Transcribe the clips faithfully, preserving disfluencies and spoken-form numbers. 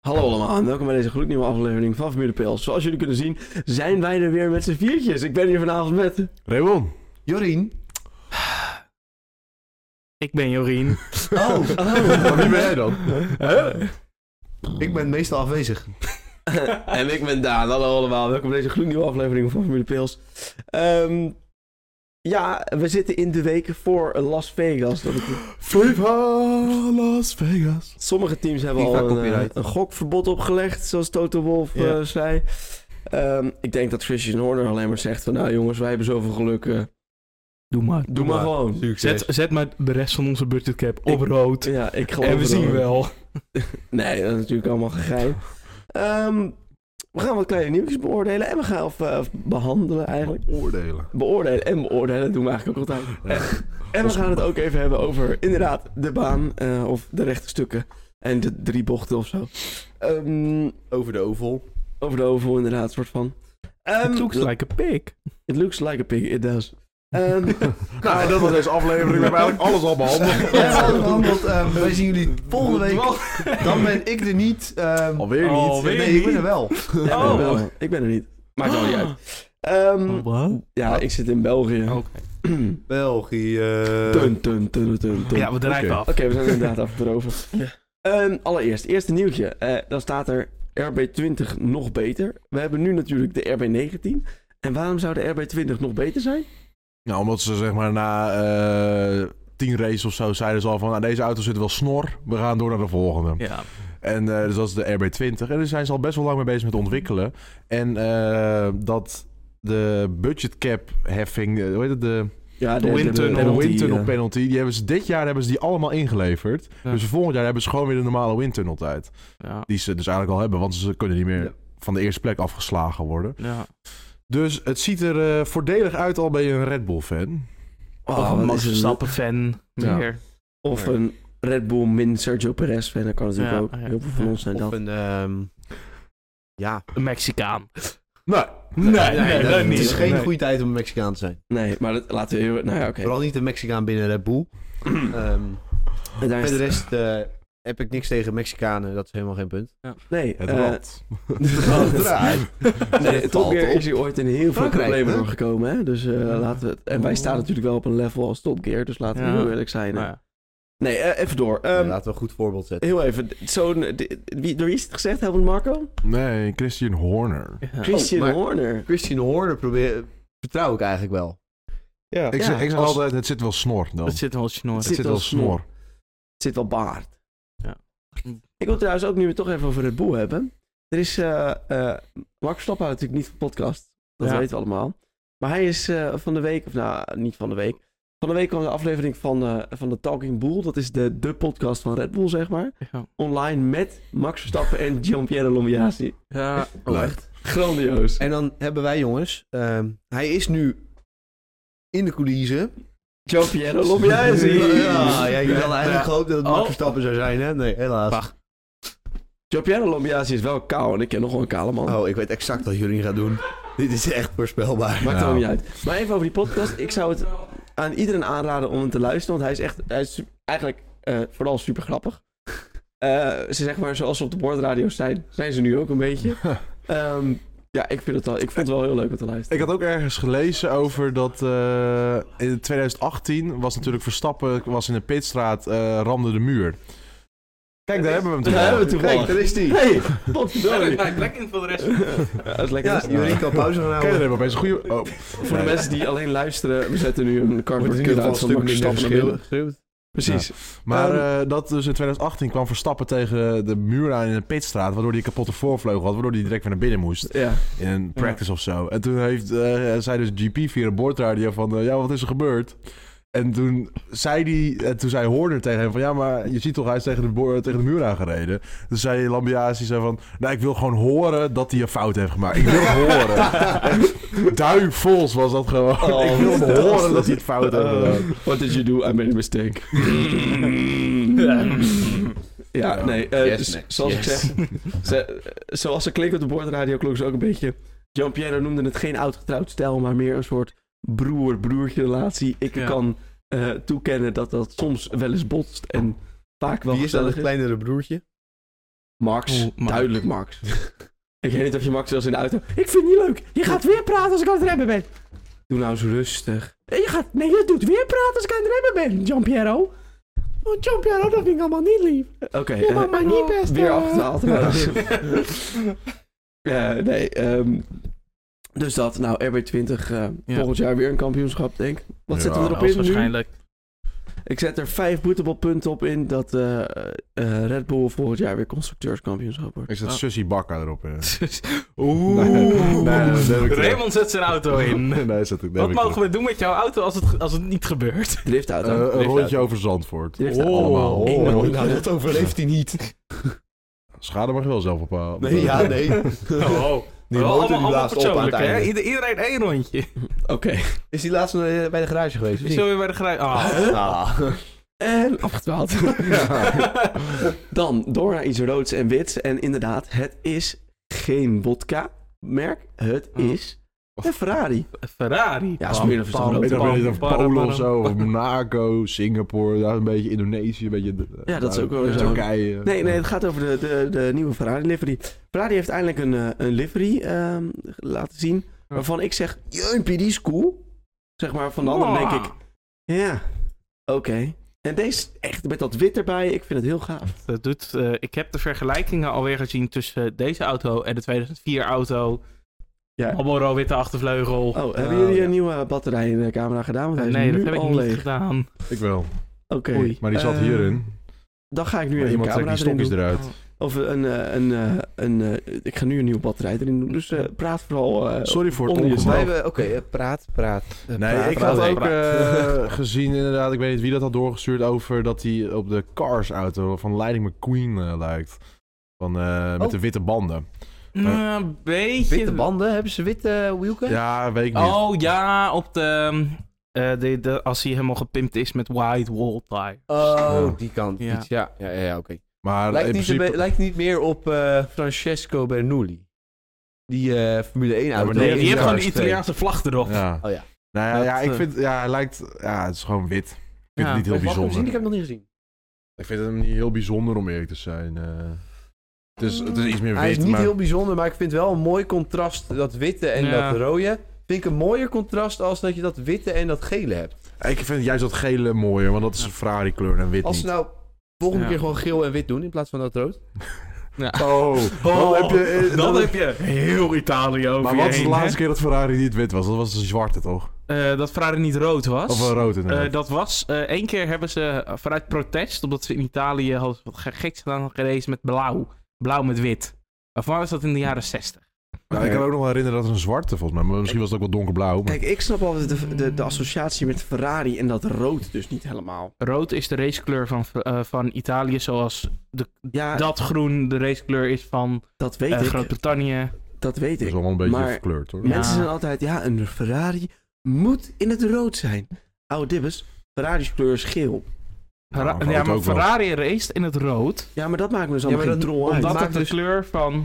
Hallo allemaal en welkom bij deze gloednieuwe aflevering van Formule Pils. Zoals jullie kunnen zien zijn wij er weer met z'n viertjes. Ik ben hier vanavond met... Raymond. Jorien. Ik ben Jorien. Oh, Maar wie ben jij dan? Huh? ik ben meestal afwezig. En ik ben Daan. Hallo allemaal, welkom bij deze gloednieuwe aflevering van Formule Pils. Um, ja, we zitten in de week voor Las Vegas. Dat ik... Viva Las Vegas. Sommige teams hebben FIFA al een, copyright. een gokverbod opgelegd, zoals Toto Wolff Ja. uh, zei. Um, ik denk dat Christian Horner alleen maar zegt van... Nou jongens, wij hebben zoveel geluk. Uh, Doe maar. doe maar gewoon. Zet, zet maar de rest van onze budgetcap op rood. Ja, ik geloof En we er zien ook. wel. Nee, dat is natuurlijk allemaal gegeim. Um, we gaan wat kleine nieuwtjes beoordelen. En we gaan of, uh, of behandelen eigenlijk. Oordelen. Beoordelen en beoordelen, dat doen we eigenlijk ook altijd. En, en we gaan het ook even hebben over inderdaad de baan. Uh, of de rechte stukken. En de drie bochten of zo. Um, Over de oval. over de oval inderdaad, soort van. Um, It looks like a pig. It looks like a pig, it does. Um, Nou, en dat was deze aflevering. We hebben eigenlijk alles al behandeld. Ja, alles behandeld. Um, wij zien jullie volgende week. Dan ben ik er niet. Um, Alweer niet. Alweer. nee, ik ben er wel. ja, ik ben Oh. er wel. Ik ben er niet. Maakt wel niet uit. Um, Wat? ja, ik zit in België. Oké. België. Tun, tun, tun, tun, tun. Ja, we drijven Oké. af. Oké, we zijn inderdaad af erover. Um, allereerst, eerste nieuwtje. Uh, dan staat er R B twintig nog beter. We hebben nu natuurlijk de R B negentien. En waarom zou de R B twintig nog beter zijn? Nou, omdat ze zeg maar na uh, tien races of zo zeiden ze al van... Nou, deze auto zit wel snor. We gaan door naar de volgende. Ja. En uh, dus dat is de R B twintig. En daar zijn ze al best wel lang mee bezig met ontwikkelen. En uh, dat de budgetcap heffing... Uh, hoe heet het? De... Ja, De windtunnel. De penalty, windtunnel uh, penalty, die hebben ze dit jaar hebben ze die allemaal ingeleverd. Ja. Dus volgend jaar hebben ze gewoon weer de normale windtunneltijd. Ja. Die ze dus eigenlijk al hebben, want ze kunnen niet meer Ja. van de eerste plek afgeslagen worden. Ja. Dus het ziet er uh, voordelig uit, al ben je een Red Bull fan. Oh, Of wat een Max is het? Verstappen fan. Ja. Meer. Of een Red Bull min Sergio Perez fan. Dat kan natuurlijk Ja, ook. ja. Heel veel van ons zijn Of dat. een... Um, ja. Een Mexicaan. Nee. Nee, nee, dat, dat het niet. is geen Nee. goede tijd om een Mexicaan te zijn. Nee, maar dat, laten we heel... Nou ja, oké. Vooral niet een Mexicaan binnen Red Bull. um, En daar is- Voor de rest uh, heb ik niks tegen Mexicanen. Dat is helemaal geen punt. Nee, Het eh, rad. nee, Top Valt Gear op. is hier ooit in heel veel Frankrijk, problemen hè? doorgekomen. Hè? Dus uh, laten we het... En wij staan natuurlijk wel op een level als Top Gear. Dus laten we Ja. heel eerlijk zijn. hè. Nou ja. Nee, uh, even door. Um, Ja, laten we een goed voorbeeld zetten. heel even. Zo'n, de- wie, door wie is het gezegd? Helmut Marko? Nee, Christian Horner. Ja. Christian Oh, maar- Horner. Christian Horner probeer, vertrouw ik eigenlijk wel. Ja, Ik zeg, ik zeg als- altijd, het zit wel snor dan. Het zit wel snor. Het zit zit wel wel snor. Het zit wel baard. Ja. Ik wil trouwens ook nu weer toch even over Red Bull hebben. Er is... Uh, uh, Max Verstappen houdt natuurlijk niet van podcast. Dat Ja. weten we allemaal. Maar hij is uh, van de week... Of nou, niet van de week. Van de week kwam de aflevering van, uh, van de Talking Bull. Dat is de, de podcast van Red Bull, zeg maar. Ja. Online met Max Verstappen en Gianpiero Lombiasi. Ja. Oh, echt? Grandioos. En dan hebben wij jongens, um, hij is nu in de coulissen. Gianpiero Lombiasi. Ja, ja, je had eigenlijk Ja. gehoopt dat het Oh. Max Verstappen zou zijn, hè? Nee, helaas. Wacht. Gianpiero Lombiasi is wel kaal. En ik ken nog wel een kale man. Oh, ik weet exact wat jullie gaan doen. Dit is echt voorspelbaar. Maakt er Nou. ook niet uit. Maar even over die podcast. Ik zou het aan iedereen aanraden om hem te luisteren. Want hij is echt... Hij is su- eigenlijk uh, vooral super grappig. Uh, ze zeg maar, zoals ze op de boordradio's zijn, zijn ze nu ook een beetje. Um, ja, ik, vind het wel, ik vond het wel heel leuk om te luisteren. Ik had ook ergens gelezen over dat uh, in twintig achttien was natuurlijk Verstappen was in de pitstraat, uh, ramde de muur. Kijk, daar hebben we hem Daar hebben we toevallig. hem Kijk, daar is hij. Hey, potverdorie. Ja, lekker in voor de rest. Ja, dat is lekker. Ja, rustig. jullie kan pauze gaan Kijk, daar houden. hebben we opeens een goede... Oh. Voor de mensen die alleen luisteren, we zetten nu een Wordt cardboard in ieder cut geval een uit stuk van Max minder Verstappen naar binnen. geschreeuwd. Precies. Maar Um, uh, dat dus in twintig achttien kwam Verstappen tegen de muur aan in een pitstraat, waardoor hij een kapotte voorvleugel had, waardoor hij direct weer naar binnen moest. Ja. In een practice of zo. En toen heeft, uh, zei dus G P via de boordradio van, uh, ja, wat is er gebeurd? En toen zei hij, en toen zei Horner tegen hem van, ja, maar je ziet toch, hij is tegen de, boor, tegen de muur aangereden. Toen zei Lambiasi zo van, nou, ik wil gewoon horen dat hij een fout heeft gemaakt. Ik wil het horen. Duikvols was dat gewoon. Oh, ik wil fantastisch. horen dat hij het fout heeft gedaan. Uh, what did you do? I made a mistake. Ja, nee. Uh, Yes, dus, Max, zoals yes. ik zeg, ze, zoals ze klinken op de boordradio, klonk ze ook een beetje... Gianpiero noemde het geen oud-getrouwd stijl, maar meer een soort broer-broertje relatie. Ik Ja. kan uh, toekennen dat dat soms wel eens botst en vaak wel Wie is dan gezellig het kleinere broertje? Max, Oeh, Max. duidelijk Max. Ik weet niet of je Max was in de auto. Ik vind het niet leuk. Je gaat weer praten als ik aan het remmen ben. Doe nou eens rustig. Je gaat, nee, je doet weer praten als ik aan het remmen ben, Giampiero. Oh, Giampiero, dat vind ik allemaal niet lief. Oké, okay, ja, maar, uh, maar niet best. weer uh... achterhaald. Ja, nee. Um, dus dat, nou, R B twintig, uh, ja. volgend jaar weer een kampioenschap, denk ik. Wat Ja, zetten we erop in waarschijnlijk. nu? Ik zet er vijf boetebalpunten op in dat uh, uh, Red Bull volgend jaar weer constructeurskampioenschap wordt. Ik zet oh. Sussie Bakka erop in. Oeh. Nee, nee, nee, Raymond zet zijn auto in. Nee, zet ik, Wat mogen we doen met jouw auto als het, als het niet gebeurt? Driftauto. Uh, een Driftauto. rondje over Zandvoort. Driftauto. Oh, Allemaal. oh, Eén oh, rondje. nou, dat overleeft hij niet. Schade mag je wel zelf bepalen. Nee, ja, nee. Oh. Die Wel motor die allemaal, allemaal blaast op aan het persoonlijk, hè? einde. Ieder, iedereen één rondje. Oké. Okay. Is die laatst nog bij de garage geweest? Is zo weer bij de garage. Ah. Ah. En afgedwaald. Dan door naar iets roods en wits. En inderdaad, het is geen vodka-merk. Het is een Ferrari. Ferrari? Ja, Smirnoff is toch Ik rood. dacht wel niet of Polen of zo, of Monaco, Singapore, ja, een beetje Indonesië, een beetje... Ja, dat is ook wel uh, zo. Turkije. Nee, nee, het gaat over de, de, de nieuwe Ferrari livery. Ferrari heeft eindelijk een, uh, een livery um, laten zien, waarvan ik zeg, jeupie, die is cool. Zeg maar, van de anderen Oh. denk ik, ja, oké. Okay. En deze echt met dat wit erbij, ik vind het heel gaaf. Dat doet, uh, ik heb de vergelijkingen alweer gezien tussen deze auto en de tweeduizend vier auto. Ja. Marlboro witte achtervleugel. Oh, uh, hebben jullie ja. een nieuwe batterij in de camera gedaan? Want hij is nee, nu dat heb ik al niet leeg. gedaan. Ik wel. Oké. Okay. Maar die zat uh, hierin. Dan ga ik nu Maar een iemand camera trekt die erin stokjes doen. eruit. Of een, een, een, een, een, een, ik ga nu een nieuwe batterij erin doen. Dus uh, praat vooral. Uh, Sorry voor het onder ongeval. jezelf. Oké, okay, uh, praat, praat. Uh, Nee, praat, ik praat, had ook praat. uh, gezien inderdaad, ik weet niet wie dat had doorgestuurd, over dat hij op de Cars auto van Lightning McQueen uh, lijkt. Van, uh, met Oh. de witte banden. Uh, een beetje. Witte banden? Hebben ze witte wielken? Ja, weet ik niet. Oh ja, op de, uh, de, de... Als hij helemaal gepimpt is met white wall tire. Oh, Ja. die kant. Ja. Iets, ja, ja, ja, ja oké. Okay. Maar Lijkt, in niet principe... be- lijkt niet meer op uh, Francesco Bernoulli. Die uh, Formule één auto. maar Nee, nee, die heeft gewoon de Cars twee. Italiaanse vlag erop. Ja. Oh ja. Nou ja, Dat, ja, ik uh, vind, ja, hij lijkt, ja, het is gewoon wit. Ik vind Ja. het niet heel Heb je hem bijzonder. gezien? Ik heb hem nog niet gezien. Ik vind het niet heel bijzonder om eerlijk te zijn. Uh, het, is, het is iets meer wit, Hij is niet maar... heel bijzonder, maar ik vind wel een mooi contrast. Dat witte en Ja. dat rode. Vind ik een mooier contrast als dat je dat witte en dat gele hebt. Ik vind juist dat gele mooier, want dat is een Ferrari kleur en wit Als ze niet. nou volgende Ja. keer gewoon geel en wit doen in plaats van dat rood. Ja. Oh, dan heb je... eh, dan dan- heb je heel Italië over Maar je wat is de heen, laatste hè? keer dat Ferrari niet wit was? Dat was de zwarte, toch? Uh, dat Ferrari niet rood was. Of wel rood inderdaad. Uh, dat was, uh, één keer hebben ze uh, vanuit protest, omdat ze in Italië hadden wat geks gedaan, gereden met blauw. Blauw met wit. Maar voor mij was dat in de jaren zestig. Ja, ik kan me ook nog wel herinneren dat het een zwarte volgens mij. Maar misschien was het ook wel donkerblauw. Maar... Kijk, ik snap altijd de, de, de associatie met Ferrari en dat rood dus niet helemaal. Rood is de racekleur van, uh, van Italië, zoals de, Ja, dat groen de racekleur is van dat weet uh, ik. Groot-Brittannië. Dat weet Het is ik. allemaal een beetje Maar verkleurd hoor. Ja. Mensen zijn altijd, ja, een Ferrari moet in het rood zijn. Oude dibbes, Ferrari's kleur is geel. Ferra- rood ja, maar ook wel. Ferrari raced in het rood, Ja, maar dat maakt me dus Ja, allemaal maar geen dan- drol uit. omdat maakt het de dus- kleur van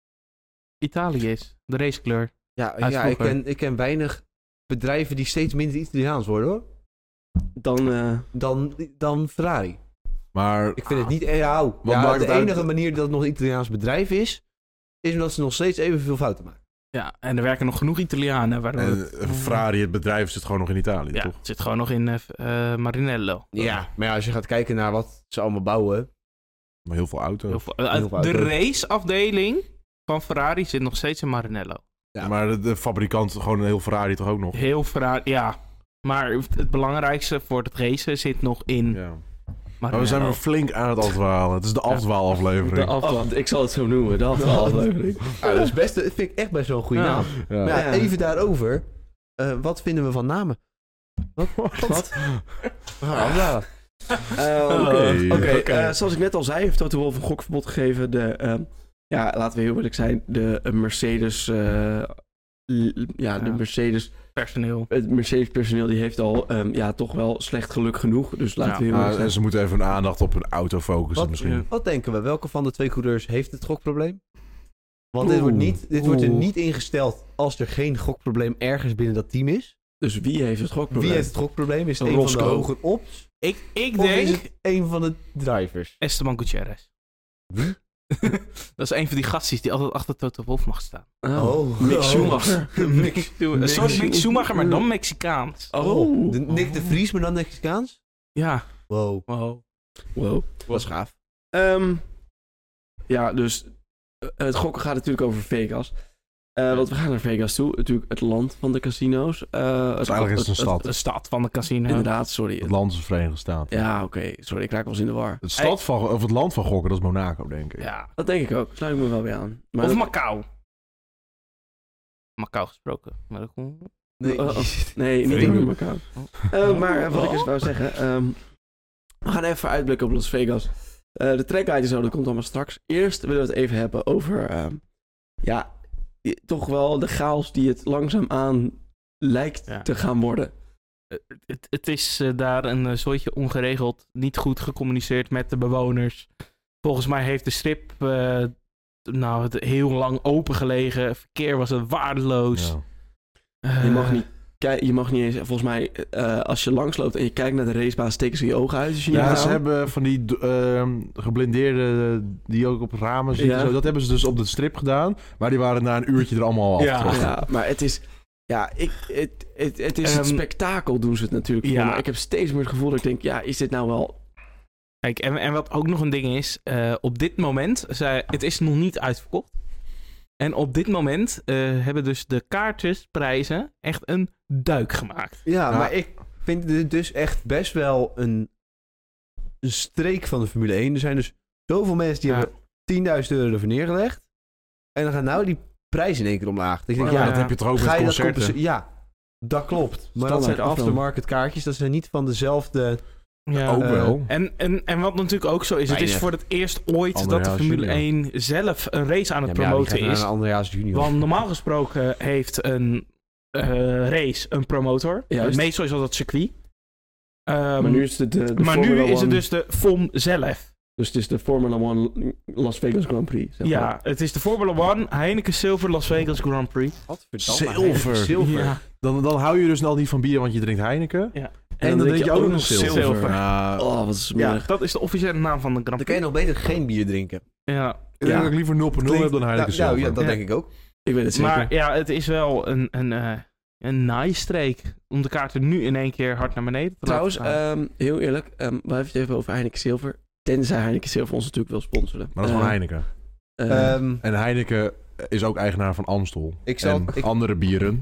Italië is. De racekleur. Ja, Uit ja ik, vroeger. ken, ik ken weinig bedrijven die steeds minder Italiaans worden hoor. Dan, uh, Dan, dan Ferrari. Maar Ik vind het niet... Ja, Wat ja, maakt de het uit- enige manier dat het nog een Italiaans bedrijf is, is omdat ze nog steeds evenveel fouten maken. Ja, en er werken nog genoeg Italianen. Waardoor en, het- eh, Ferrari, het bedrijf, zit gewoon nog in Italië, ja, toch? het zit gewoon nog in uh, uh, Marinello. Ja, maar ja, als je gaat kijken naar wat ze allemaal bouwen. Maar heel veel auto's. Heel veel- uh, Heel veel de auto's. raceafdeling van Ferrari zit nog steeds in Marinello. Ja. Maar de, de fabrikant, gewoon een heel Ferrari toch ook nog? Heel Ferrari, ja. Maar het belangrijkste voor het racen zit nog in Ja. Marinello. Maar we zijn weer flink aan het afdwalen. Het is de afdwaalaflevering. de afstand, ik zal het zo noemen, de afdwaalaflevering. Ja, dat, is best, dat vind ik echt best wel een goede Ja. naam. Ja. Maar ja, Ja. even daarover. Uh, wat vinden we van namen? Wat? Wat? Ah, ja. Uh, Oké, Oké. Oké, Oké. uh, zoals ik net al zei, heeft Toto Wolff een gokverbod gegeven. De, uh, ja, laten we heel eerlijk zijn, de uh, Mercedes... Uh, l- ja, de Ja. Mercedes... personeel. Het Mercedes personeel die heeft al um, ja, toch wel slecht geluk genoeg. Dus laten Ja. we heel Ah, eerlijk en zijn. ze moeten even hun aandacht op hun auto focussen Wat, misschien. wat denken we? Welke van de twee coureurs heeft het gokprobleem? Want dit, Oeh. wordt, niet, dit wordt er Oeh. niet ingesteld als er geen gokprobleem ergens binnen dat team is. Dus wie heeft het gokprobleem? Wie heeft het gokprobleem? Is het een Roscoe. van de hoger ops? Ik, ik Of is denk het een van de drivers? Esteban Gutierrez. Dat is een van die gastjes die altijd achter Toto Wolff mag staan. Oh, Mick Schumacher. Mick, een soort Mick Schumacher, maar dan Mexicaans. Oh. De Nick de Vries, maar dan Mexicaans? Ja. Wow. Wow. Wow. Dat is gaaf. Um, ja, dus uh, het gokken gaat natuurlijk over Vegas. Uh, want we gaan naar Vegas toe. Natuurlijk het land van de casino's. Uh, Dus eigenlijk is het een stad. De stad van de casino. Inderdaad, sorry. Het land is de Verenigde Staten. Ja, oké. Okay. Sorry, ik raak wel eens in de war. Het, stad van, of het land van gokken, dat is Monaco, denk ik. Ja. Dat denk ik ook. Sluit ik me wel bij aan. Maar Of dat... Macau. Macau gesproken. Maar dat kon... Nee, Uh, uh, nee niet over Macau. Uh, maar uh, wat ik eens wou zeggen. Um, we gaan even vooruitblikken op Las Vegas. Uh, de trackguide en zo, dat komt allemaal straks. Eerst willen we het even hebben over... Um, ja, toch wel de chaos die het langzaamaan lijkt ja. te gaan worden. Het, het is uh, daar een uh, soortje ongeregeld, niet goed gecommuniceerd met de bewoners. Volgens mij heeft de strip uh, nou, het heel lang open gelegen. Verkeer was er waardeloos. Ja. Uh, je, mag niet, je mag niet eens, volgens mij, uh, als je langsloopt en je kijkt naar de racebaan, steken ze je ogen uit. Als je Ja, niet ze gaat. hebben van die uh, geblindeerde, die ook op ramen zitten. Ja. Zo, dat hebben ze dus op de strip gedaan. Maar die waren na een uurtje er allemaal af. Ja. Ja, maar het is... Ja, ik, het, het, het is Um, het spektakel doen ze het natuurlijk voor. Ja. Maar ik heb steeds meer het gevoel dat ik denk, ja, is dit nou wel... Kijk, en, en wat ook nog een ding is, uh, op dit moment, zij, het is nog niet uitverkocht. En op dit moment uh, hebben dus de kaartjesprijzen echt een duik gemaakt. Ja, Ja. maar ik vind dit dus echt best wel een, een streek van de Formule één. Er zijn dus zoveel mensen die Ja. hebben tienduizend euro ervoor neergelegd. En dan gaan nou die prijs in één keer omlaag. Ik denk, Ja, ja, dat heb je toch ook met ga je dat concerten? compense- Ja, dat klopt. Maar Standaard dat zijn afname. aftermarket kaartjes. Dat zijn niet van dezelfde... Ja. Ook Uh, wel. En, en, en wat natuurlijk ook zo is, het is Weinig. voor het eerst ooit dat de Andreas Formule Junior. één zelf een race aan het Ja, maar ja, die promoten gaat naar is. een Andreas Junior. Want normaal gesproken heeft een uh, race een promotor. Juist. Meestal is dat het circuit. Um, maar nu is het de, de maar nu Formula is het One- dus de F O M zelf. Dus het is de Formula One Las Vegas Grand Prix. Zeg Ja, maar. het is de Formula One Heineken Silver Las Vegas Grand Prix. Zilver. Zilver. Ja. Dan, dan hou je dus al niet van bier, want je drinkt Heineken. Ja. En, dan drink je ook nog zilver. zilver. Ja, Oh, wat smerig. Dat is de officiële naam van de Grand Dan kan Prix. je nog beter geen bier drinken. Ja. ik denk Ja. dat ik liever nul punt nul heb dan Heineken Nou, nou, zilver. ja, dat Ja. denk ik ook. Ik weet het zeker. Maar ja, het is wel een, een, uh, een naaistreek om de kaarten nu in één keer hard naar beneden te Trouwens, laten gaan. um, heel eerlijk, um, we hebben het even over Heineken Silver. Tenzij Heineken Silver ons natuurlijk wil sponsoren. Maar dat is Uh, gewoon Heineken. uh, Ehm, En Heineken is ook eigenaar van Amstel. Ik zal- en ik- andere bieren.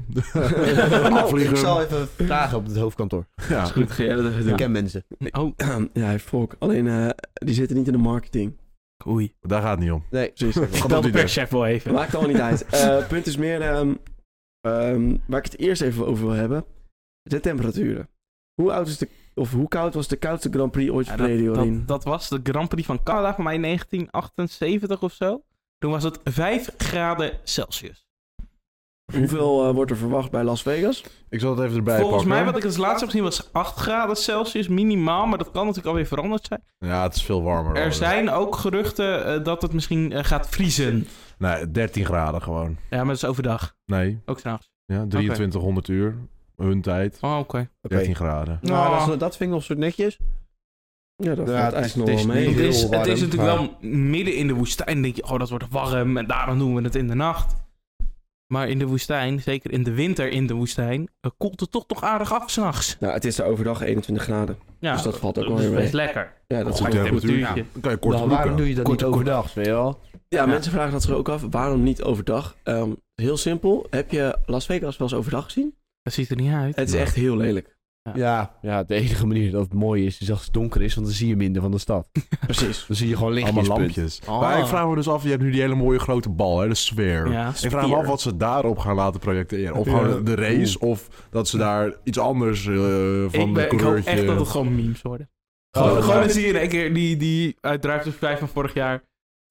ik zal even vragen op het hoofdkantoor. Ja. is goed, ga jij dat even Ik doen. ken mensen. Oh, Ja, hij heeft volk. Alleen, uh, die zitten niet in de marketing. oei. Daar gaat het niet om. Nee, Precies. Ik Gaat bel op de die perschef wel even. Maakt allemaal niet uit. Het uh, punt is meer, um, um, waar ik het eerst even over wil hebben. De temperaturen. Hoe oud is de, of hoe koud was de koudste Grand Prix ooit Ja, verleden, dat, Jorien? dat, dat was de Grand Prix van Canada van mij in negentien achtenzeventig of zo. Toen was het vijf graden Celsius. Hoeveel uh, wordt er verwacht bij Las Vegas? Ik zal het even erbij Volgens pakken. mij, wat ik als laatste heb gezien, was acht graden Celsius minimaal. Maar dat kan natuurlijk alweer veranderd zijn. Ja, het is veel warmer. Er hoor. zijn ook geruchten uh, dat het misschien uh, gaat vriezen. Nee, dertien graden gewoon. Ja, maar dat is overdag. Nee, Ook s'nachts. ja, drieëntwintighonderd uur. Hun tijd. Oh, oké. oké. dertien graden. Nou, Oh. dat, is- dat vind ik nog soort netjes. Ja, dat Ja, valt het is- eigenlijk nog het wel is mee. niet- Het is, heel het is warm, natuurlijk maar- wel midden in de woestijn. Dan denk je, oh, dat wordt warm. En daarom doen we het in de nacht. Maar in de woestijn, zeker in de winter in de woestijn, uh, koelt het toch toch aardig af s'nachts. Nou, het is de overdag eenentwintig graden. Ja, Dus dat valt ook wel dat is weer best mee. lekker. Ja, dat is Goed goed. temperatuur. temperatuurtje. Dan kan je korte Dan, waarom broeken. doe je dat Korte niet broeken. overdag, weet je wel? Ja, Ja. mensen vragen dat zich ook af. Waarom niet overdag? Um, heel simpel. Heb je Las Vegas wel eens overdag gezien? Dat ziet er niet uit. Het is Nee. echt heel lelijk. Ja. Ja, ja, de enige manier dat het mooi is, is als het donker is, want dan zie je minder van de stad. Precies. Dan zie je gewoon lichtjes. Allemaal punt. lampjes. Oh. Maar ik vraag me dus af, je hebt nu die hele mooie grote bal, hè, de sfeer. Ja, Ik vraag me Spear. af wat ze daarop gaan laten projecteren. Of Ja. gewoon de race, of dat ze daar iets anders uh, van ik, de ben, ik hoop coureurtje... echt dat het gewoon memes worden. Oh, Gewoon, ja. gewoon dan zie je in één keer die, die uit Drive to Survive van vorig jaar.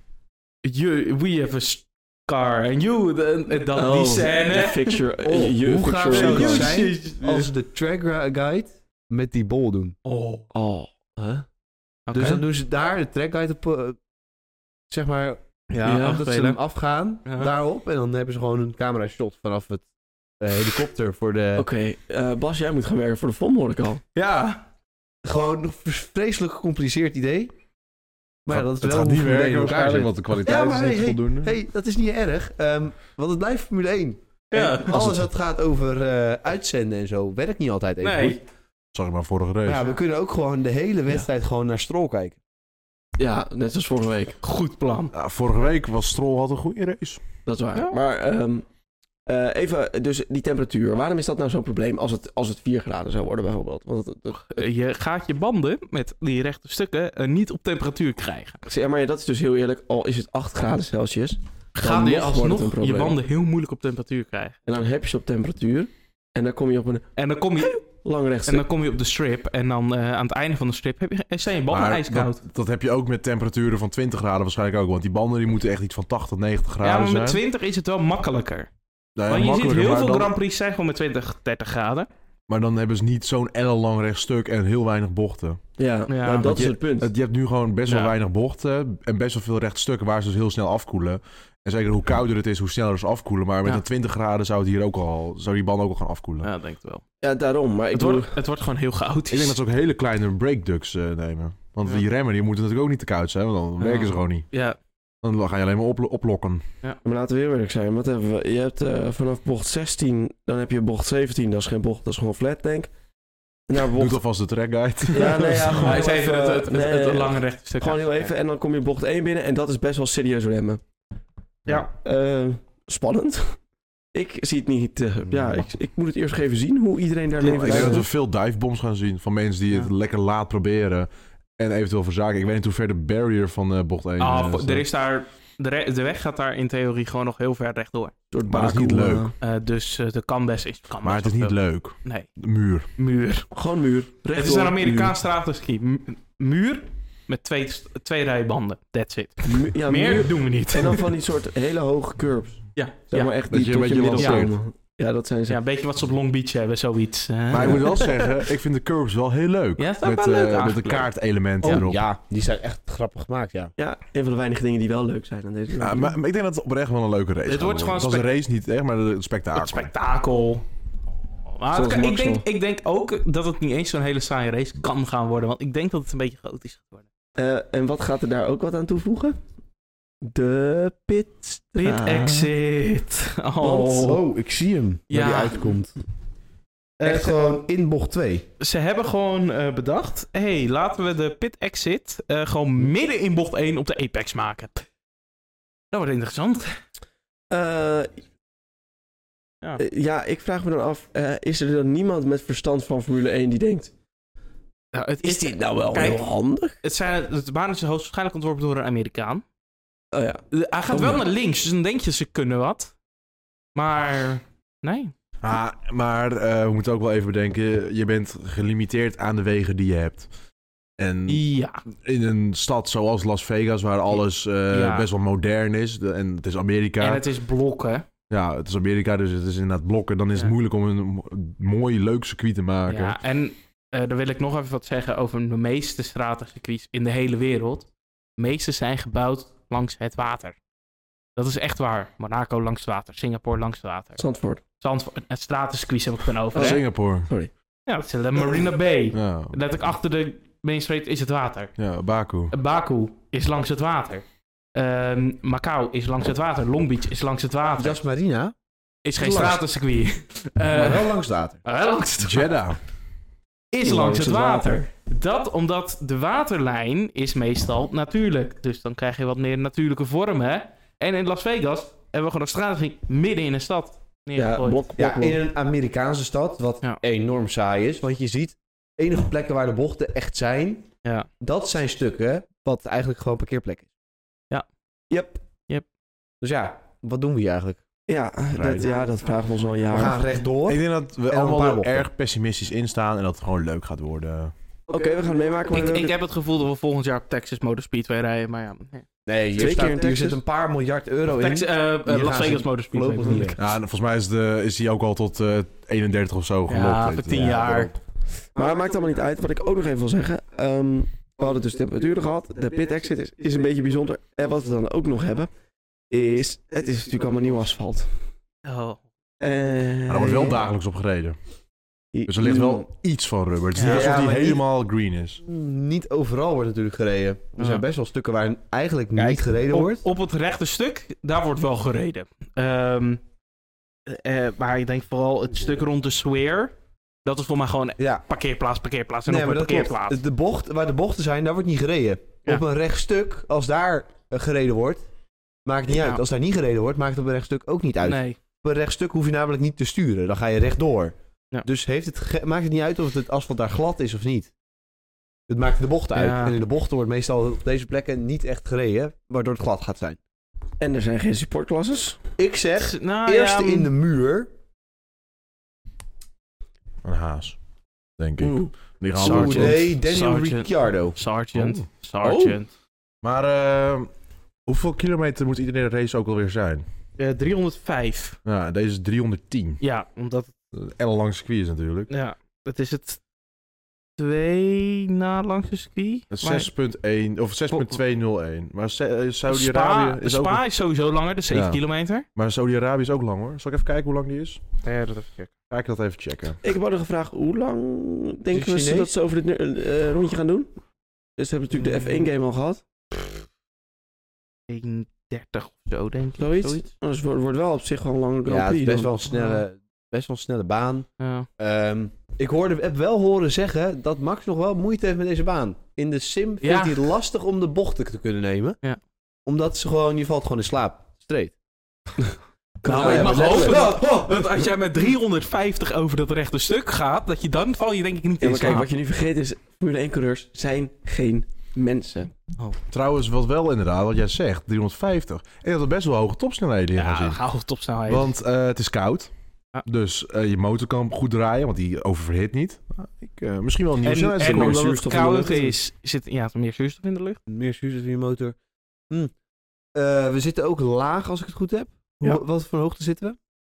You, we have a s- car and you, de- en dan Oh, die scène. de Fixture, Oh, uh, je hoe fixture gaaf zou car. dat zijn? Jezus. Als ze de track ri- guide met die bol doen. Oh. Oh, huh? Oké. Dus dan doen ze daar de track guide op, eh, zeg maar, ja, Ja, dat ze spelen. hem afgaan Ja. daarop. En dan hebben ze gewoon een camera shot vanaf het eh, helikopter voor de... Oké, eh, Bas, jij moet gaan werken voor de F O M, hoor ik al. Ja. Gewoon een vreselijk gecompliceerd idee. Maar ja, dat is het wel gaat hoe niet Formule één werken in elkaar waarschijnlijk, zit. want de kwaliteit Ja, maar is niet hey, voldoende. hey, dat is niet erg. Um, want het blijft Formule één. Ja, En alles wat gaat over uh, uitzenden en zo, werkt niet altijd even Nee. goed. Dat zag ik maar vorige race. Maar ja, we kunnen ook gewoon de hele wedstrijd gewoon naar Stroll kijken. Ja, net zoals vorige week. Goed plan. Ja, vorige week was Stroll had een goede race. Dat is waar. Ja. Maar ehm, eh, even, dus die temperatuur. Waarom is dat nou zo'n probleem als het, als het vier graden zou worden bijvoorbeeld? Want het, het- Eh, Je gaat je banden met die rechte stukken eh, niet op temperatuur krijgen. ja, maar dat is dus heel eerlijk. Al is het acht graden Celsius. Ga nog je wordt het een alsnog probleem. je banden heel moeilijk op temperatuur krijgen. En dan heb je ze op temperatuur. En dan kom je op een En dan kom je, lang en rechtstuk. dan kom je op de strip. En dan eh, aan het einde van de strip heb je, zijn je banden Maar ijskoud. Dat, dat heb je ook met temperaturen van twintig graden waarschijnlijk ook. Want die banden die moeten echt iets van tachtig, negentig graden Ja, maar zijn. met twintig is het wel makkelijker. Nou ja, Want je ziet makkelijker, heel maar veel dan- Grand Prix zijn gewoon met twintig, dertig graden. Maar dan hebben ze niet zo'n ellenlang rechtstuk en heel weinig bochten. Ja, Ja, nou, dat want is je- het punt. Het- Je hebt nu gewoon best wel Ja. weinig bochten en best wel veel rechtstukken waar ze dus heel snel afkoelen. En zeker hoe kouder het is, hoe sneller ze afkoelen. Maar met Ja. een twintig graden zou, het hier ook al, zou die band ook al gaan afkoelen. Ja, denk ik wel. Ja, daarom. Maar ik Het bedoel, wordt, het wordt gewoon heel chaotisch. Ik denk dat ze ook hele kleine breakducts uh, nemen. Want Ja. die remmen die moeten natuurlijk ook niet te koud zijn, want dan Ja. werken ze gewoon niet. Ja, Dan ga je alleen maar op, oplokken. maar laten we heel eerlijk zijn. Wat hebben we? Je hebt eh, vanaf bocht zestien, dan heb je bocht zeventien. Dat is geen bocht, dat is gewoon flat tank. Naar Doe bocht... alvast de track guide. Ja, nee, ja, gewoon hij is heel even het, het, het, nee, het nee, lange rechte stuk. Gewoon heel even. En dan kom je bocht één binnen. En dat is best wel serieus remmen. Ja. Eh, spannend. Ik zie het niet. eh, ja, ik, ik moet het eerst nog even zien hoe iedereen daar Ik denk levert. dat we veel divebombs gaan zien van mensen die het Ja. lekker laat proberen. En eventueel verzaken. Ik weet niet hoe ver de barrier van uh, bocht één Ah, uh, vo- staat. er is daar, de, re- de weg gaat daar in theorie gewoon nog heel ver rechtdoor. Een soort Maar dat is niet Baku, leuk. eh, Uh, dus uh, de kan best is. Kan Maar het best is wel niet veel. leuk. Nee, De muur. muur. gewoon muur. Het Rechtdoor, is een Amerikaans muur. stratenski. M- muur met twee, st- twee rijbanden. That's it. Mu- ja, Meer muur. doen we niet. En dan van die soort hele hoge curbs. ja, Zeg ja. maar echt Dat die je een tot je beetje middel lanceert. komen. Ja, dat zijn ze. ja, een beetje wat ze op Long Beach hebben, zoiets. Uh, Maar ik moet wel zeggen, ik vind de curbs wel heel leuk. Ja, is dat met, wel leuk uh, met de eigenlijk. kaartelementen Oh, erop. ja, die zijn echt grappig gemaakt, ja. Ja, een van de weinige dingen die wel leuk zijn aan deze. Ja, maar, maar ik denk dat het oprecht wel een leuke race Het gaat wordt worden. gewoon Het was een race niet echt, maar het spektakel. het spektakel. Maar het Zoals kan- ik, Max denk, al. ik denk ook dat het niet eens zo'n hele saaie race kan gaan worden. Want ik denk dat het een beetje chaotisch gaat worden. Eh, en wat gaat er daar ook wat aan toevoegen? De pit. Pit exit. Oh. Want, oh, ik zie hem, Ja. waar die uitkomt. Eh, Echt gewoon in bocht twee. Ze hebben gewoon eh, bedacht... hé, hey, laten we de pit exit eh, gewoon midden in bocht één op de apex maken. Dat wordt interessant. Eh, Ja. eh, ja, ik vraag me dan af, eh, is er dan niemand met verstand van Formule één die denkt, Ja, het is dit nou wel Kijk, heel handig? Het zijn, de baan is hoogstwaarschijnlijk ontworpen door een Amerikaan. Oh ja. De- Hij gaat Oh, wel ja. naar links, dus dan denk je ze kunnen wat. Maar nee. Ah, maar uh, we moeten ook wel even bedenken, je bent gelimiteerd aan de wegen die je hebt. En Ja. in een stad zoals Las Vegas, waar alles uh, Ja. best wel modern is, de, en het is Amerika. En het is blokken. Ja, het is Amerika, dus het is inderdaad blokken. Dan is Ja. het moeilijk om een mo- mooi, leuk circuit te maken. Ja, en uh, daar wil ik nog even wat zeggen over de meeste stratencircuits in de hele wereld. De meeste zijn gebouwd langs het water. Dat is echt waar. Monaco langs het water, Singapore langs het water. Zandvoort. Zandvoort, het stratencircuits heb ik het dan over. Oh, hè? Singapore. Ja, dat is de Marina Bay. Ja, Letterlijk achter de Main Street is het water. ja, Baku. Baku is langs het water. Ehm, Macau is langs het water. Long Beach is langs het water. Jas Marina, Is geen langs- stratencircuit. maar Uh, wel langs het water. langs het Jeddah. is langs het water. Dat omdat de waterlijn is meestal natuurlijk. Dus dan krijg je wat meer natuurlijke vormen. En in Las Vegas hebben we gewoon een stratencircuit midden in een stad Ja, neergegooid. blok, blok, Ja, blok. in een Amerikaanse stad, wat Ja. enorm saai is. Want je ziet, enige plekken waar de bochten echt zijn, Ja. dat zijn stukken wat eigenlijk gewoon parkeerplek is. Yep. Dus ja, wat doen we hier eigenlijk? Ja, dat, ja, dat vragen we ons al een We jaar. gaan rechtdoor. Ik denk dat we En een allemaal paar heel bochten. erg pessimistisch instaan en dat het gewoon leuk gaat worden. Oké, we gaan het meemaken. Maar Ik, we ik hebben- heb het gevoel dat we volgend jaar op Texas Motor Speedway rijden. Maar ja. nee. Nee, hier, Twee staat, keer in hier Texas. zit een paar miljard euro in. Tex- eh, eh, Hier Las gaan Vegas ze Motor Speedway. voorlopig niet bedoel ik. Ja, en volgens mij is, de, is die ook al tot uh, eenendertig of zo gelokt. Ja, weet voor je. tien Ja, jaar. daarom. Maar het maakt allemaal niet uit. Wat ik ook nog even wil zeggen. ehm, we hadden dus temperaturen gehad. De pit exit is, is een beetje bijzonder. En wat we dan ook nog hebben, is... Het is natuurlijk allemaal nieuw asfalt. Oh. Eh, Maar er wordt wel dagelijks op gereden. Dus er ligt wel iets van rubber. Het is Ja, niet alsof ja, die maar niet- helemaal green is. Niet overal wordt natuurlijk gereden. Er Ja. zijn best wel stukken waar eigenlijk Kijk, niet gereden op, wordt. op het rechte stuk, daar wordt wel gereden. Ehm, eh, maar ik denk vooral het stuk rond de swear. Dat is voor mij gewoon Ja. parkeerplaats, parkeerplaats en Nee, nog maar een dat klopt. parkeerplaats. De bocht, waar de bochten zijn, daar wordt niet gereden. Ja. Op een rechtstuk, als daar eh, gereden wordt, maakt niet Ja. uit. Als daar niet gereden wordt, maakt het op een rechtstuk ook niet uit. Nee. Op een rechtstuk hoef je namelijk niet te sturen. Dan ga je rechtdoor. Ja. Dus heeft het ge- maakt het niet uit of het asfalt daar glad is of niet. Het maakt de bochten uit. Ja. En in de bochten wordt meestal op deze plekken niet echt gereden, waardoor het glad gaat zijn. En er zijn geen supportklasses. Ik zeg, Nou, eerste ja, in de muur. Een haas, denk ik. Oeh. Die gaan Sergeant. allemaal- Nee, Daniel Sergeant. Ricciardo. Sergeant. Oh. Sergeant. Maar eh, hoeveel kilometer moet iedere race ook alweer zijn? Eh, driehonderdvijf. Nou, deze is driehonderdtien. Ja, omdat Een hele lang circuit is natuurlijk. ja, het is het twee na langs het circuit. Maar zes komma één of zes komma tweehonderdéén. Maar Sa- eh, Spa, Saudi-Arabië is ook... Spa is sowieso langer, de zeven Ja. kilometer. Maar Saudi-Arabië is ook lang hoor. Zal ik even kijken hoe lang die is? Ja, dat even checken. Ga ik dat even checken. Ik heb ook nog gevraagd, hoe lang denken we Chinees? dat ze over dit eh, rondje gaan doen? Dus we hebben natuurlijk de F één game al gehad. eenendertig of zo, denk ik. Zoiets. Dus het wordt wordt wel op zich wel een lange Grand Ja, het is Prix best dan. wel een snelle, best wel een snelle baan. Ja. Ehm, ik hoorde, heb wel horen zeggen dat Max nog wel moeite heeft met deze baan. In de sim vindt Ja. hij het lastig om de bochten te kunnen nemen. Ja. Omdat ze gewoon, je valt gewoon in slaap. Streed. Nou, Nou, ik ja, mag maar hopen letterlijk. dat, dat als jij met driehonderdvijftig over dat rechte stuk gaat, dat je dan val je denk ik niet Ja, in maar kijk, slaap. wat je nu vergeet is, Formule één coureurs zijn geen mensen. Trouwens, wat wel inderdaad, wat jij zegt, driehonderdvijftig. En dat er best wel hoge topsnelheden in gaan Ja, zien. ga op topsnelheid. Want eh, het is koud. Ja. Dus eh, je motor kan goed draaien, want die oververhit niet. Nou, ik, eh, misschien wel een nieuwe en, en snelheidsrecord. meer omdat het zuurstof in de koud lucht. is, zit ja, er meer zuurstof in de lucht. Meer zuurstof in je motor. Hm. Eh, we zitten ook laag, als ik het goed heb. Hoe, Ja. Wat voor hoogte zitten we?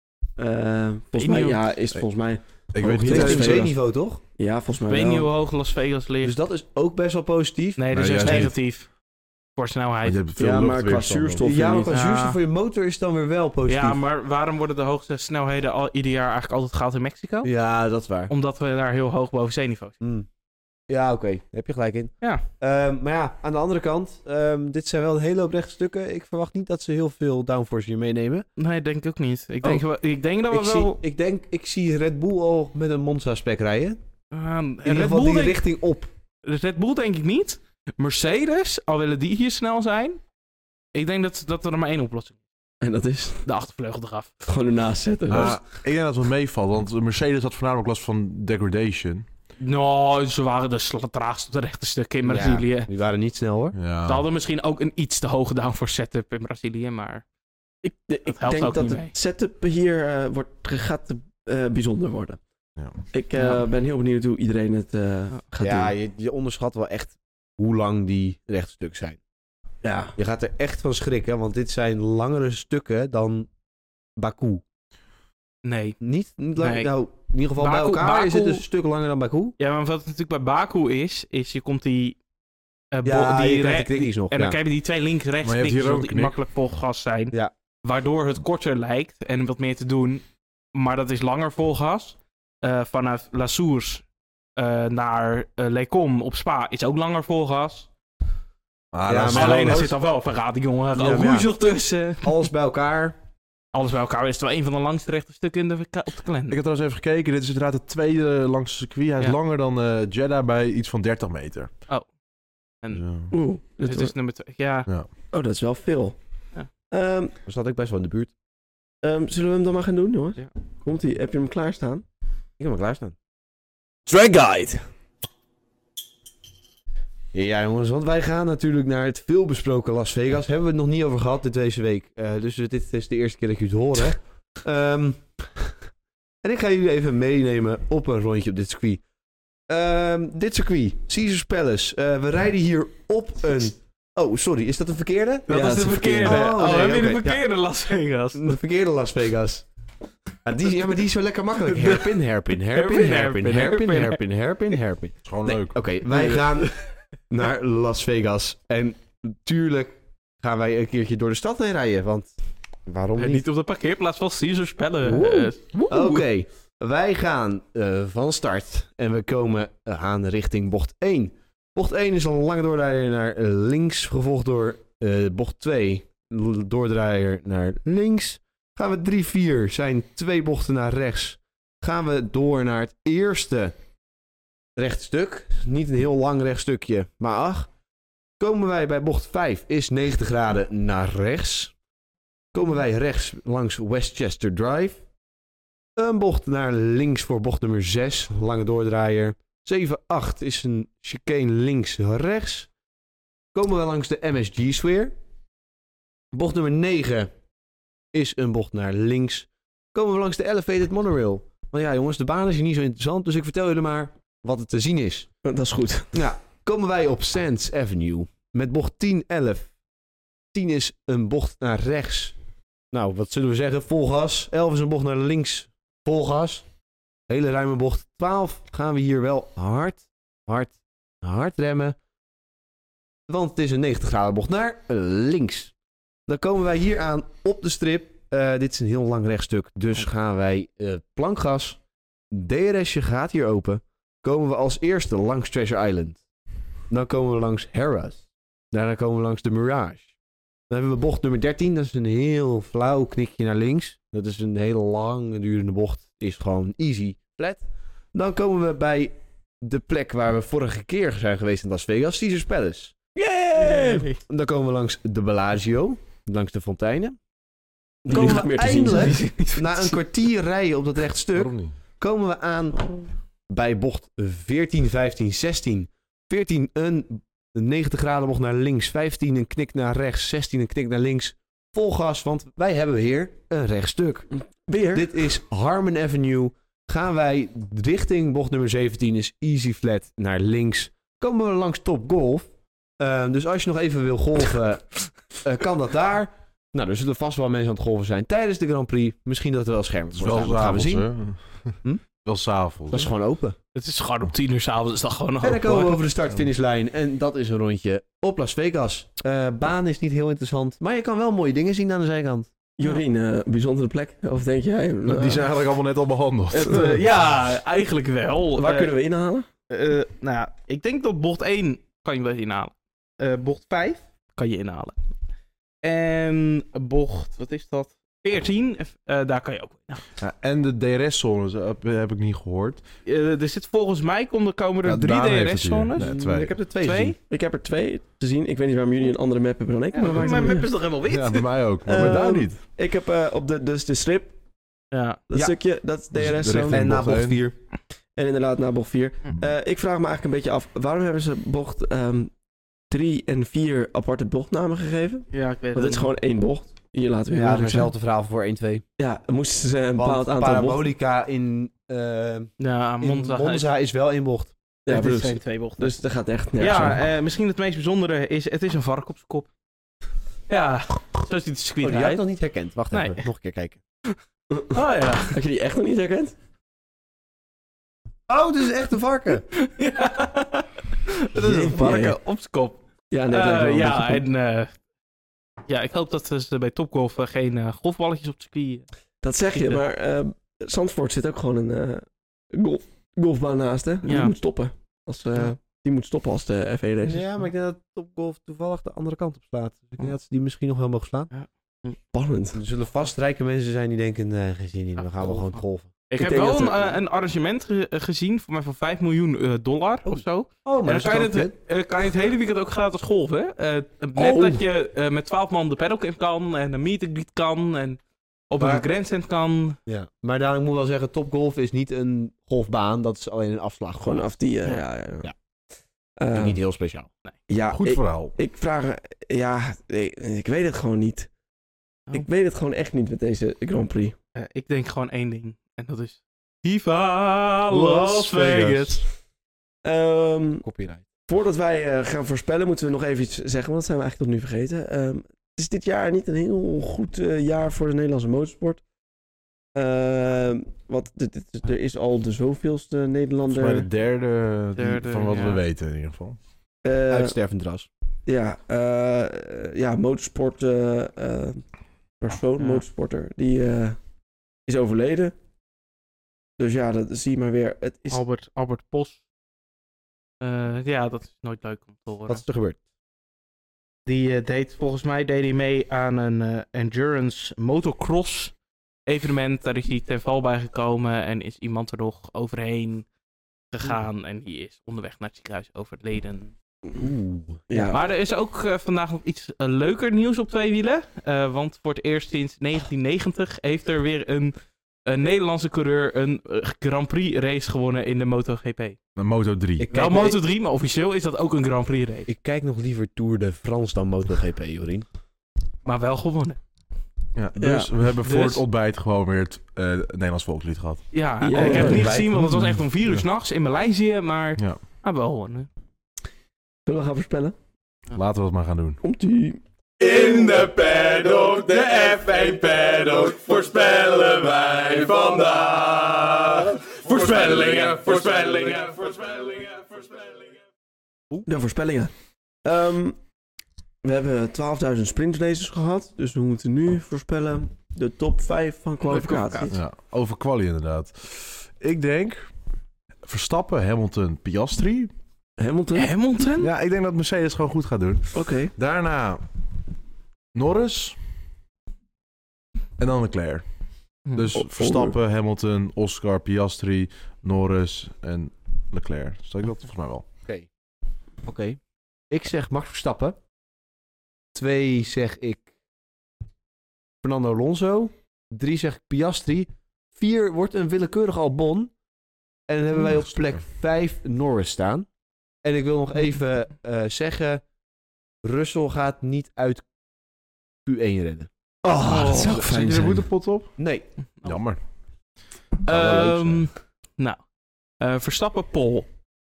Eh, volgens Ik mij, niet. ja, is volgens mij... Ik Oh, weet niet. dit is Richting veel. zeeniveau, toch? Ja, volgens Ik mij weet niet hoe wel. hoog Las Vegas ligt. Dus dat is ook best wel positief. nee, dat is Nee, juist juist niet. negatief. Voor Want snelheid. je hebt veel Ja, maar qua luchtweerstand dan. zuurstof- Ja, maar niet. qua Ja. zuurstof voor je motor is het dan weer wel positief. Ja, maar waarom worden de hoogste snelheden al ieder jaar eigenlijk altijd gehaald in Mexico? Ja, dat is waar. Omdat we daar heel hoog boven zeeniveau zijn. Hmm. Ja, oké. Daar heb je gelijk in. Ja. Ehm, maar ja, aan de andere kant, ehm, dit zijn wel een hele hoop rechte stukken. Ik verwacht niet dat ze heel veel downforce hier meenemen. Nee, denk ik ook niet. Ik denk, wel, ik denk dat we Ik, wel... zie, ik denk, ik zie Red Bull al met een Monza-spec rijden. Uh, In ieder Red, geval Bull die denk, richting op. Red Bull denk ik niet. Mercedes, al willen die hier snel zijn. Ik denk dat, dat er maar één oplossing is. En dat is De achtervleugel eraf. gewoon ernaast zetten. Ah, ik denk dat het wel meevalt, want de Mercedes had voornamelijk last van degradation. Nou, ze waren de sla- traagste op de rechte stukken in Brazilië. Ja, die waren niet snel hoor. Ja. Ze hadden misschien ook een iets te hoge downforce setup in Brazilië, maar... Ik, de- ik helpt denk ook dat niet de mee. setup hier eh, wordt, gaat eh, bijzonder worden. Ja. Ik eh, Ja. ben heel benieuwd hoe iedereen het eh, gaat Ja, doen. je, je onderschat wel echt hoe lang die rechte stukken zijn. Ja. Je gaat er echt van schrikken, want dit zijn langere stukken dan Baku. Nee. Niet, niet lang, Nee. nou, in ieder geval bij Baku- elkaar is het Baku- een stuk langer dan Baku. Ja, maar wat natuurlijk bij Baku is, is je komt die... eh, bo- Ja, die je krijgt re- de knikjes nog. En dan ja. krijg je die twee links-rechts Maar je hebt hier knikjes ook die een knik. makkelijk vol gas zijn. Ja. Waardoor het korter lijkt en wat meer te doen. Maar dat is langer vol gas. Eh, vanuit La Source eh, naar uh, Lecom op Spa is ook langer vol gas. Ah, Ja, dat is maar wel- Alleen er dat zit dan wel Ferrari, jongen. Ja, Ook maar ja. roezig tussen. Alles bij elkaar. Alles bij elkaar is het wel een van de langste rechte stukken in de, op de Ik kalender. heb trouwens even gekeken. Dit is inderdaad het tweede langste circuit. Hij is Ja. langer dan eh Jeddah bij iets van dertig meter. En Dus, eh, Oeh. dit het wordt- is nummer twee. Ja, Oh, dat is wel veel. Ja. Ehm, Dan zat ik best wel in de buurt. ehm, zullen we hem dan maar gaan doen, jongens? Ja. Komt-ie? Heb je hem klaarstaan? Ik heb hem klaarstaan. Track Guide. Ja, jongens, want wij gaan natuurlijk naar het veelbesproken Las Vegas. Hebben we het nog niet over gehad dit deze week. Eh, dus dit is de eerste keer dat jullie het horen. Ehm, en ik ga jullie even meenemen op een rondje op dit circuit. Ehm, dit circuit, Caesars Palace. Eh, we rijden hier op een... Oh, sorry, is dat een verkeerde? dat Ja, is het de is verkeerde. verkeerde. Oh, Oh, we nee, hebben de oké, verkeerde Las Vegas. De verkeerde Las Vegas. Ja, die, ja, maar die is zo lekker makkelijk. Herpin, herpin, herpin, herpin, herpin, herpin, herpin, herpin. het is gewoon Nee, leuk. Oké, wij gaan naar Las Vegas. En natuurlijk gaan wij een keertje door de stad heen rijden. Want waarom En niet? niet op de parkeerplaats van Caesars Palace. Oeh. Oké, Wij gaan uh, van start en we komen uh, aan richting bocht één. Bocht één is een lange doordraaier naar links, gevolgd door uh, bocht twee. Doordraaier naar links. Gaan we drie vier, zijn twee bochten naar rechts. Gaan we door naar het eerste rechtstuk. Niet een heel lang rechtstukje, maar ach. Komen wij bij bocht vijf, is negentig graden naar rechts. Komen wij rechts langs Westchester Drive. Een bocht naar links voor bocht nummer zes, lange doordraaier. zeven acht is een chicane links-rechts. Komen we langs de M S G-sfeer. Bocht nummer negen is een bocht naar links. Komen we langs de Elevated Monorail. Want ja jongens, de baan is hier niet zo interessant, dus ik vertel jullie maar wat het te zien is. Dat is goed. Nou, komen wij op Sands Avenue met bocht tien elf. tien is een bocht naar rechts. Nou, wat zullen we zeggen? Vol gas. elf is een bocht naar links. Vol gas. Hele ruime bocht. twaalf gaan we hier wel hard, hard, hard remmen. Want het is een negentig graden bocht naar links. Dan komen wij hier aan op de strip. Uh, dit is een heel lang rechtstuk. Dus gaan wij uh, plankgas. D R S'je gaat hier open. Komen we als eerste langs Treasure Island. Dan komen we langs Harrah's. Daarna komen we langs de Mirage. Dan hebben we bocht nummer dertien. Dat is een heel flauw knikje naar links. Dat is een hele lange durende bocht. Is gewoon easy flat. Dan komen we bij de plek waar we vorige keer zijn geweest in Las Vegas. Caesars Palace. Yay! Dan komen we langs de Bellagio. Langs de fonteinen. Die Komen ligt we meer te zien. eindelijk, na een kwartier rijden op dat rechtstuk, Waarom niet? komen we aan bij bocht veertien, vijftien, zestien. veertien een negentig graden bocht naar links. vijftien een knik naar rechts. zestien een knik naar links. Vol gas, want wij hebben weer een rechtstuk. Weer? Dit is Harmon Avenue. Gaan wij richting bocht nummer zeventien is easy flat naar links. Komen we langs Top Golf. Uh, dus als je nog even wil golven, uh, kan dat daar. Nou, er zullen vast wel mensen aan het golven zijn tijdens de Grand Prix. Misschien dat er wel schermen Het is wel gaan we s'avonds, zien. hè? Hm? Wel s'avonds. Dat is gewoon open. Het is gewoon om tien uur s'avonds, is dat gewoon nog En dan open, komen we hoor. over de start-finishlijn. En dat is een rondje op Las Vegas. Uh, baan is niet heel interessant. Maar je kan wel mooie dingen zien aan de zijkant. Jorien, uh, bijzondere plek? Of denk jij? Uh, Die zijn eigenlijk allemaal net al behandeld. Het, uh, ja, eigenlijk wel. Waar Uh, kunnen we inhalen? Uh, nou ja, ik denk dat bocht één kan je wel inhalen. Uh, bocht vijf kan je inhalen. En bocht, wat is dat? veertien, uh, daar kan je ook inhalen. Ja, en de D R S-zones heb, heb ik niet gehoord. Uh, er zit volgens mij komen, komen er Ja, drie Daan heeft D R het S-zones. hier. Nee, twee. Ik heb er twee, Twee? gezien. Ik heb er twee te zien. Ik weet niet waarom jullie een andere map hebben dan ik. Ja, maar dat maakt mijn niet map uit. is toch helemaal wit? Ja, bij mij ook. Maar bij Ehm, daar niet. Ik heb uh, op de, dus de strip, Ja. dat Ja. stukje, dat is D Dus R de S-zone. richting En na bocht bocht één. vier. En inderdaad na bocht vier. Uh, ik vraag me eigenlijk een beetje af, waarom hebben ze bocht um, drie en vier aparte bochtnamen gegeven? Ja, ik weet Want het is gewoon één bocht. Hier laten we Ja, heel dat is eerlijk zijn. hetzelfde verhaal voor één twee. Ja, moesten ze een Want bepaald aantal bochten... Parabolica in, uh, Ja, in Monza. Monza, is wel één bocht. Ja, Ja, dit dus, zijn twee bochten. dus dat gaat echt nergens over. ja, uh, misschien het meest bijzondere is, het is een vark op zijn kop. Ja, zo ziet het circuit Oh, die had ik eruit. nog niet herkend. Wacht Nee. even, nog een keer kijken. Oh ja. Had je die echt nog niet herkend? Oh, dit is echt een varken. Ja. Dat is een Jee. varken op zijn kop. Ja, nee, dat lijkt me Uh, wel ja, een beetje- en uh, ja, ik hoop dat ze bij Topgolf uh, geen uh, golfballetjes op het circuit... Dat zeg je, maar uh, Zandvoort zit ook gewoon een uh, golf, golfbaan naast, hè? Die Ja. moet stoppen. Als, uh, Ja. Die moet stoppen als de F één race is. Ja, maar ik denk dat Top Golf toevallig de andere kant op slaat. Dus ik denk dat ze die misschien nog wel mogen slaan. Spannend. Er zullen vast rijke mensen zijn die denken, nee, geen zin in, Ja, we gaan wel golfen. gewoon golven. Ik, Ik heb denk wel dat een, er- uh, een arrangement ge- gezien, voor mij van vijf miljoen uh, dollar Oh. of zo. Oh, En dan kan je, het, uh, kan je het hele weekend ook gratis golven. Hè? Uh, net Oh. dat je uh, met twaalf man de paddock in kan en een meet and greet kan en op Maar- een grandstand kan. Ja, maar daar moet ik wel zeggen, Top Golf is niet een golfbaan, dat is alleen een afslag. Gewoon af die... uh, Ja. ja, ja, ja. Ja. Uh, Niet heel speciaal. ja, Goed ik, verhaal. ik vraag... Ja, ik, ik weet het gewoon niet. Oh. Ik weet het gewoon echt niet met deze Grand Prix. Uh, ik denk gewoon één ding. En dat is... Viva Las Vegas. Um, Copyright. voordat wij uh, gaan voorspellen, moeten we nog even iets zeggen, want dat zijn we eigenlijk tot nu vergeten. Um, het is dit jaar niet een heel goed uh, jaar voor de Nederlandse motorsport. Uh, want dit, dit, er is al de zoveelste Nederlander. Volgens mij de derde, die- Derde, van wat ja. we weten in ieder geval. Uh, Uitstervend ras. ja, uh, ja, motorsport uh, uh, persoon, Ja. motorsporter, die uh, is overleden. Dus ja, dat zie je maar weer. Het is... Albert, Albert Pos. Uh, ja, dat is nooit leuk om te horen. Wat is er gebeurd? Die uh, deed, volgens mij deed hij mee aan een uh, endurance motocross evenement. Daar is hij ten val bij gekomen en is iemand er nog overheen gegaan. Mm. En die is onderweg naar het ziekenhuis overleden. Oeh. Ja. Maar er is ook uh, vandaag nog iets uh, leuker nieuws op twee wielen. Uh, want voor het eerst sinds negentien negentig heeft er weer een, een Nederlandse coureur een uh, Grand Prix race gewonnen in de MotoGP. Een Moto drie. Ik Wel kijk, Moto drie, maar officieel is dat ook een Grand Prix race. ik kijk nog liever Tour de France dan MotoGP, Jorien. Maar wel gewonnen. Ja, dus Ja. we hebben voor Dus- het ontbijt gewoon weer het uh, Nederlands volkslied gehad. Ja, Ja, ik heb ja, het niet ja. gezien, want het was echt om vier uur Ja. 's nachts in Maleisië. Maar Ja. ah, wel gewonnen. Zullen we gaan voorspellen? Laten we dat maar gaan doen. Komt-ie. In de paddock, de F één paddock, voorspellen wij vandaag. Voorspellingen, voorspellingen, voorspellingen, voorspellingen. De voorspellingen. Um, we hebben twaalfduizend sprintraces gehad. Dus we moeten nu voorspellen de top vijf van kwalificatie. Ja, over quali inderdaad. Ik denk Verstappen, Hamilton, Piastri. Hamilton? Hamilton? Ja, ik denk dat Mercedes gewoon goed gaat doen. Oké. Okay. Daarna Norris. En dan Leclerc. Dus Oh, Verstappen, Hamilton, Oscar, Piastri, Norris en Leclerc. Stel ik dat volgens mij wel. Oké. Okay. Oké. Okay. Ik zeg Max Verstappen. Twee zeg ik Fernando Alonso. Drie zeg ik Piastri. Vier wordt een willekeurig Albon. En dan hebben wij op plek vijf Norris staan. En ik wil nog even uh, zeggen, Russell gaat niet uit Q één redden. Oh, dat zou ook Zit fijn je er zijn. goed op pot op? Nee. Jammer. Um, nou, uh, Verstappen pole.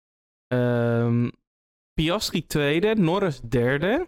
Um, Piastri tweede, Norris derde.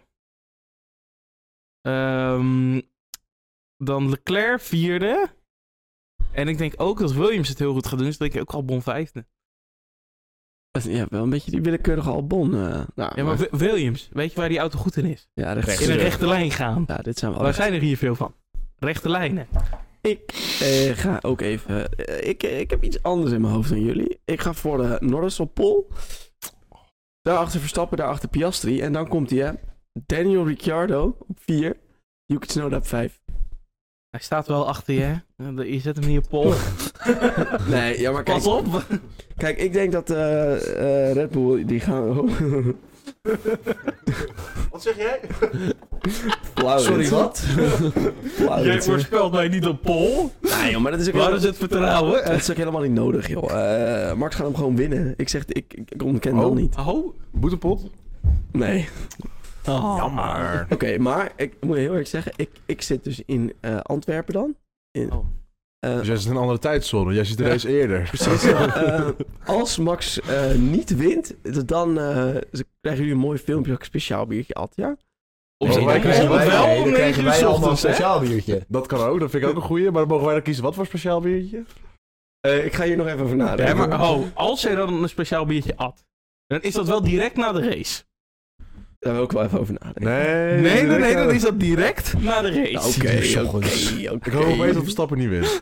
Um, dan Leclerc vierde. En ik denk ook dat Williams het heel goed gaat doen, dus denk ik ook Albon vijfde. Ja, wel een beetje die willekeurige Albon. Uh, nou, Ja, maar W- Williams, weet je waar die auto goed in is? Ja, rechts. In een rechte lijn gaan. Ja, dit zijn we al. Waar zijn er hier veel van? Rechte lijnen. Ik eh, ga ook even... eh, ik, ik heb iets anders in mijn hoofd dan jullie. Ik ga voor de Norris op pole. Daarachter Verstappen, daarachter Piastri. En dan komt hij, hè. Daniel Ricciardo op vier. Yuki Tsunoda op vijf. Hij staat wel achter je, hè? Je zet hem niet op pol. Nee, ja, maar kijk... Pas op! Kijk, ik denk dat uh, uh, Red Bull, die gaan... Wat zeg jij? Flauw. Sorry, wat? Flauw. Jij voorspelt mij niet op pol? Nee, joh, maar dat is ook... Waar helemaal- is het vertrouwen? Dat is ook helemaal niet nodig, joh. Uh, Max gaat hem gewoon winnen. Ik zeg, ik, ik, ik ontken Oh. wel niet. Oh. Boetepot? Nee. oh. Jammer. Oké, okay, maar ik moet heel eerlijk zeggen, ik, ik zit dus in uh, Antwerpen dan. In, Oh. uh, Dus jij zit in een andere tijdzone. Jij zit er Ja. eens eerder. Precies. uh, als Max uh, niet wint, dan uh, krijgen jullie een mooi filmpje dat ik een speciaal biertje at, ja? Of Oh, zit wij hij krijgen- wel wij- wel nee, om dan krijgen negen uur wij 's allemaal een ochtends, hè? speciaal biertje. Dat kan ook, dat vind ik ook een goeie. Maar dan mogen wij dan kiezen wat voor speciaal biertje? Uh, ik ga hier nog even over nadenken. Ja, maar oh, als jij dan een speciaal biertje at, dan is dat wel direct na de race. Daar wil ik wel even over nadenken. Nee. Nee, nee, nee, direct dan aan- is dat direct na de race. Ja, Oké, Oké, oké, oké, oké. Ik hoop opeens dat Verstappen niet wint.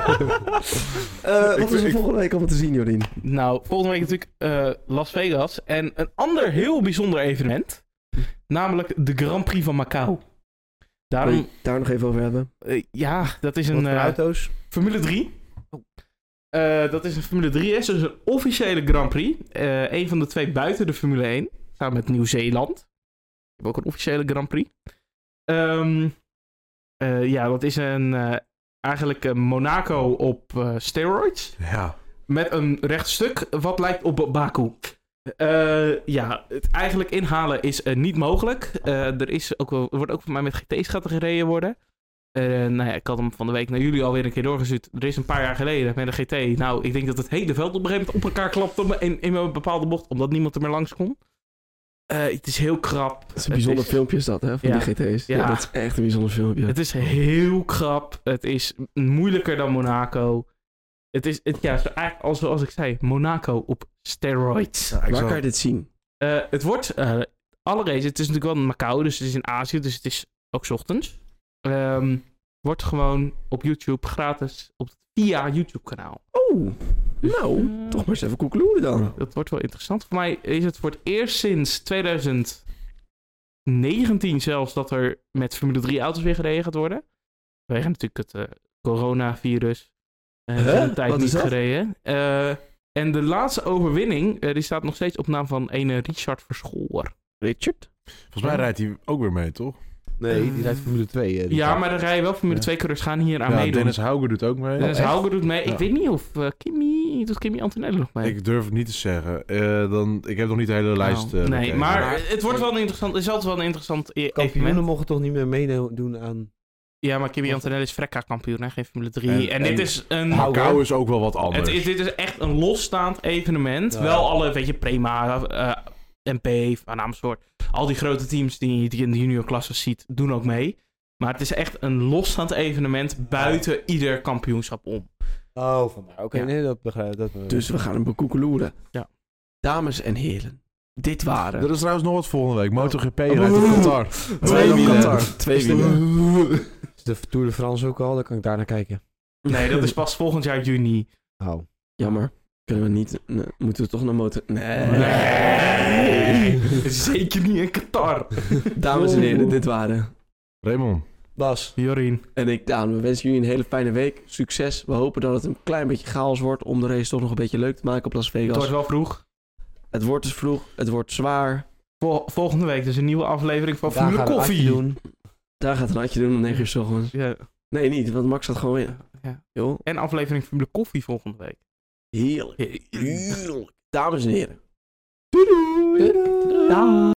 Uh, wat is er ik- volgende week allemaal te zien, Jorien? Nou, volgende week natuurlijk uh, Las Vegas. En een ander heel bijzonder evenement. Namelijk de Grand Prix van Macau. Wil Daarom, je daar nog even over hebben? uh, ja, dat is Wat een voor uh, auto's? Formule drie. Uh, dat is een Formule drie race, dus een officiële Grand Prix. Uh, een van de twee buiten de Formule één. Samen met Nieuw-Zeeland. We hebben ook een officiële Grand Prix. Um, uh, ja, dat is een, uh, eigenlijk een Monaco op uh, steroids. Ja. Met een rechtstuk wat lijkt op Baku. Uh, ja, het eigenlijk inhalen is uh, niet mogelijk. Uh, er, is ook wel, er wordt ook voor mij met G T's gaat er gereden worden. Uh, nou ja, ik had hem van de week naar jullie alweer een keer doorgestuurd. Er is een paar jaar geleden met een G T. Nou, ik denk dat het hele veld op een gegeven moment op elkaar klapte in, in een bepaalde bocht, omdat niemand er meer langs kon. Uh, het is heel krap. Dat is een bijzonder is, filmpje is dat, hè? Van Ja. die G T's. Ja. Ja. Dat is echt een bijzonder filmpje. Het is heel krap. Het is moeilijker dan Monaco. Het is, het, ja, eigenlijk als, zoals ik zei, Monaco op steroids. Ja, ik Waar zal- kan je dit zien? Uh, het wordt, uh, alle races, het is natuurlijk wel in Macau, dus het is in Azië, dus het is ook 's ochtends. Um, wordt gewoon op YouTube gratis op het via YouTube-kanaal. Oh, Dus, nou, eh, toch maar eens even koekeloeren dan. Dat wordt wel interessant. Voor mij is het voor het eerst sinds twintig negentien zelfs dat er met Formule drie auto's weer gereden gaat worden. Vanwege natuurlijk het uh, coronavirus. Uh, Huh? een tijd Wat is niet dat? gereden. Uh, en de laatste overwinning, uh, die staat nog steeds op naam van ene Richard Verschoor. Richard? Volgens mij rijdt hij ook weer mee, toch? Nee, die rijdt Formule twee. eh, die Ja, kant. maar dan rij je wel Formule Ja. twee coureurs gaan hier aan Ja, meedoen. Dennis Hauger doet ook mee. Dennis echt? Hauger doet mee. Ja. Ik weet niet of uh, Kimi... Doet Kimi Antonelli nog mee? Ik durf het niet te zeggen. Eh, dan, ik heb nog niet de hele lijst. Nou, eh, nee, bekeken. maar het wordt wel een interessant... Het is altijd wel een interessant e- Kampioenen evenement. mogen toch niet meer meedoen aan... Ja, maar Kimi Antonelli is Frekka-kampioen, hè? Geen Formule drie. En- En, en dit is een... Macau is ook wel wat Het anders. is, dit is echt een losstaand evenement. Ja. Wel alle, weet je, Prema, uh, M P, Van Amersfoort. Al die grote teams die, die je in de juniorklasse ziet, doen ook mee. Maar het is echt een losstaand evenement buiten ieder kampioenschap om. Oh, vandaar. Oké, Ja. nee, dat begrijp ik. Dat, Dus we gaan hem bekoekeloeren. Ja. Dames en heren, dit waren... Er is trouwens nog wat volgende week. MotoGP rijdt op Qatar. Twee Rijdt op wielen. Qatar. Twee Is de- wielen. Is de Tour de France ook al? Dan kan ik daar naar kijken. Nee, dat is pas volgend jaar juni. Oh. Jammer. Kunnen we niet... nee, moeten we toch naar motor... Nee. Nee. Zeker niet in Qatar. Dames en heren, dit waren... Raymond. Bas. Jorien. En ik, Daan, we wensen jullie een hele fijne week. Succes. We hopen dat het een klein beetje chaos wordt om de race toch nog een beetje leuk te maken op Las Het Vegas. wordt wel vroeg. Het wordt dus vroeg. Het wordt zwaar. Vol- volgende week dus een nieuwe aflevering van Daar Formule gaan we Koffie. actie doen. Daar gaat een ratje doen om negen uur 's ochtends. Ja, Nee, niet, want Max staat gewoon in. ja. Joh, En aflevering Formule Koffie volgende week. heerlijk. Heerlijk. Dames en heren. Doei doei. Dag.